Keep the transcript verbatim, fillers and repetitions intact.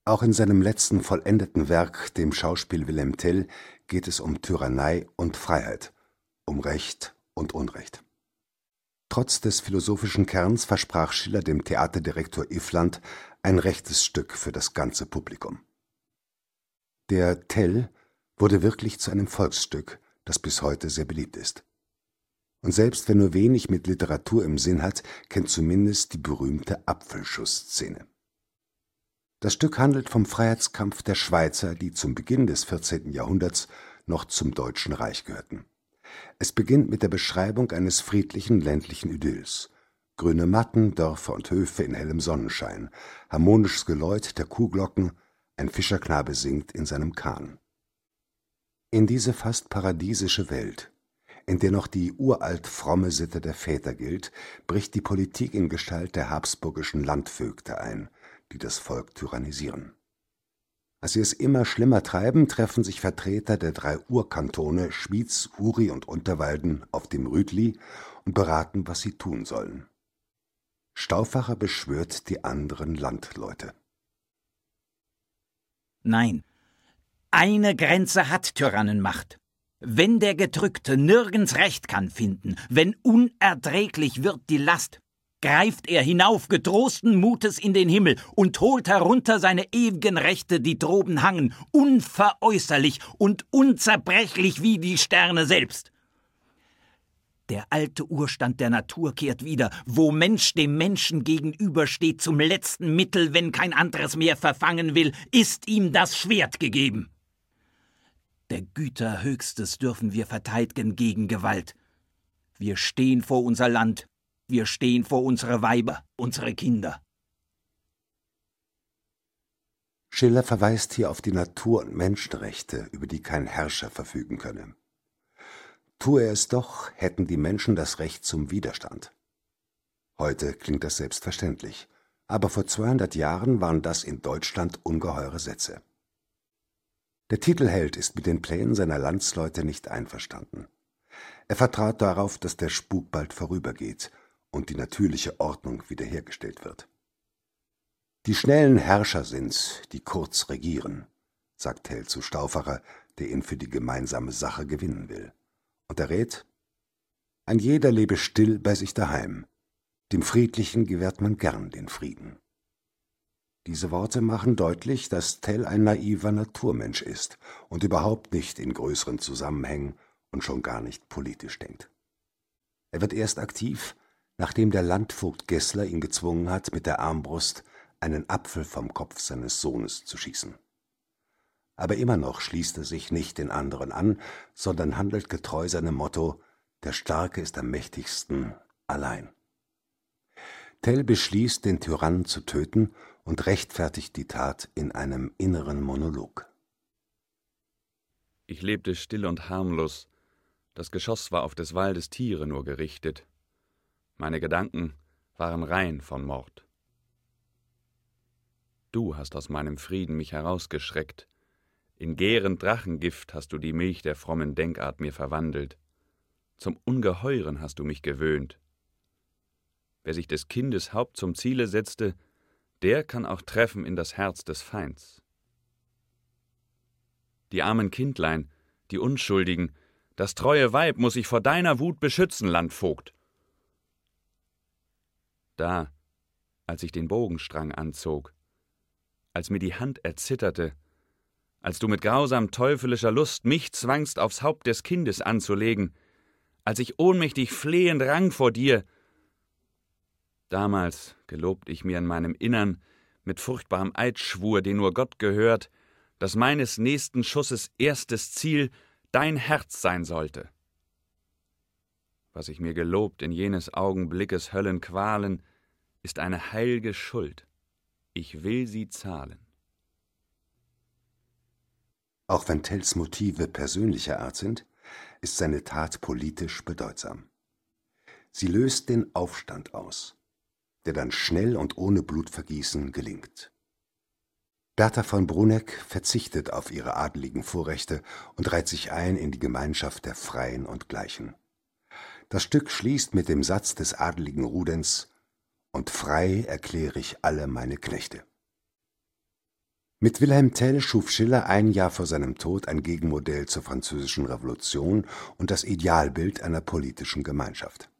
Auch in seinem letzten vollendeten Werk, dem Schauspiel Wilhelm Tell, geht es um Tyrannei und Freiheit, um Recht und Unrecht. Trotz des philosophischen Kerns versprach Schiller dem Theaterdirektor Iffland ein rechtes Stück für das ganze Publikum. Der Tell wurde wirklich zu einem Volksstück, das bis heute sehr beliebt ist. Und selbst wer nur wenig mit Literatur im Sinn hat, kennt zumindest die berühmte Apfelschuss-Szene. Das Stück handelt vom Freiheitskampf der Schweizer, die zum Beginn des vierzehnten Jahrhunderts noch zum Deutschen Reich gehörten. Es beginnt mit der Beschreibung eines friedlichen ländlichen Idylls. Grüne Matten, Dörfer und Höfe in hellem Sonnenschein, harmonisches Geläut der Kuhglocken, ein Fischerknabe singt in seinem Kahn. In diese fast paradiesische Welt, in der noch die uralt fromme Sitte der Väter gilt, bricht die Politik in Gestalt der habsburgischen Landvögte ein, die das Volk tyrannisieren. Als sie es immer schlimmer treiben, treffen sich Vertreter der drei Urkantone Schwyz, Uri und Unterwalden auf dem Rütli und beraten, was sie tun sollen. Stauffacher beschwört die anderen Landleute. Nein, eine Grenze hat Tyrannenmacht. Wenn der Gedrückte nirgends Recht kann finden, wenn unerträglich wird die Last, greift er hinauf getrosten Mutes in den Himmel und holt herunter seine ewigen Rechte, die droben hangen, unveräußerlich und unzerbrechlich wie die Sterne selbst. Der alte Urstand der Natur kehrt wieder, wo Mensch dem Menschen gegenübersteht zum letzten Mittel, wenn kein anderes mehr verfangen will, ist ihm das Schwert gegeben. Der Güter Höchstes dürfen wir verteidigen gegen Gewalt. Wir stehen vor unser Land, wir stehen vor unsere Weiber, unsere Kinder. Schiller verweist hier auf die Natur- und Menschenrechte, über die kein Herrscher verfügen könne. Tue er es doch, hätten die Menschen das Recht zum Widerstand. Heute klingt das selbstverständlich, aber vor zweihundert Jahren waren das in Deutschland ungeheure Sätze. Der Titelheld ist mit den Plänen seiner Landsleute nicht einverstanden. Er vertraut darauf, dass der Spuk bald vorübergeht und die natürliche Ordnung wiederhergestellt wird. Die schnellen Herrscher sind's, die kurz regieren, sagt Tell zu Stauffacher, der ihn für die gemeinsame Sache gewinnen will. Und er rät: Ein jeder lebe still bei sich daheim, dem Friedlichen gewährt man gern den Frieden. Diese Worte machen deutlich, dass Tell ein naiver Naturmensch ist und überhaupt nicht in größeren Zusammenhängen und schon gar nicht politisch denkt. Er wird erst aktiv, nachdem der Landvogt Gessler ihn gezwungen hat, mit der Armbrust einen Apfel vom Kopf seines Sohnes zu schießen. Aber immer noch schließt er sich nicht den anderen an, sondern handelt getreu seinem Motto: Der Starke ist am mächtigsten allein. Tell beschließt, den Tyrannen zu töten und rechtfertigt die Tat in einem inneren Monolog. Ich lebte still und harmlos, das Geschoss war auf des Waldes Tiere nur gerichtet. Meine Gedanken waren rein von Mord. Du hast aus meinem Frieden mich herausgeschreckt, in gärend Drachengift hast du die Milch der frommen Denkart mir verwandelt, zum Ungeheuren hast du mich gewöhnt. Wer sich des Kindes Haupt zum Ziele setzte, der kann auch treffen in das Herz des Feinds. Die armen Kindlein, die Unschuldigen, das treue Weib muß ich vor deiner Wut beschützen, Landvogt. Da, als ich den Bogenstrang anzog, als mir die Hand erzitterte, als du mit grausam teufelischer Lust mich zwangst, aufs Haupt des Kindes anzulegen, als ich ohnmächtig flehend rang vor dir, damals gelobt ich mir in meinem Innern mit furchtbarem Eidschwur, den nur Gott gehört, dass meines nächsten Schusses erstes Ziel dein Herz sein sollte. Was ich mir gelobt in jenes Augenblickes Höllenqualen, ist eine heilge Schuld. Ich will sie zahlen. Auch wenn Tells Motive persönlicher Art sind, ist seine Tat politisch bedeutsam. Sie löst den Aufstand aus, der dann schnell und ohne Blutvergießen gelingt. Bertha von Bruneck verzichtet auf ihre adeligen Vorrechte und reiht sich ein in die Gemeinschaft der Freien und Gleichen. Das Stück schließt mit dem Satz des adeligen Rudens: Und frei erkläre ich alle meine Knechte. Mit Wilhelm Tell schuf Schiller ein Jahr vor seinem Tod ein Gegenmodell zur Französischen Revolution und das Idealbild einer politischen Gemeinschaft.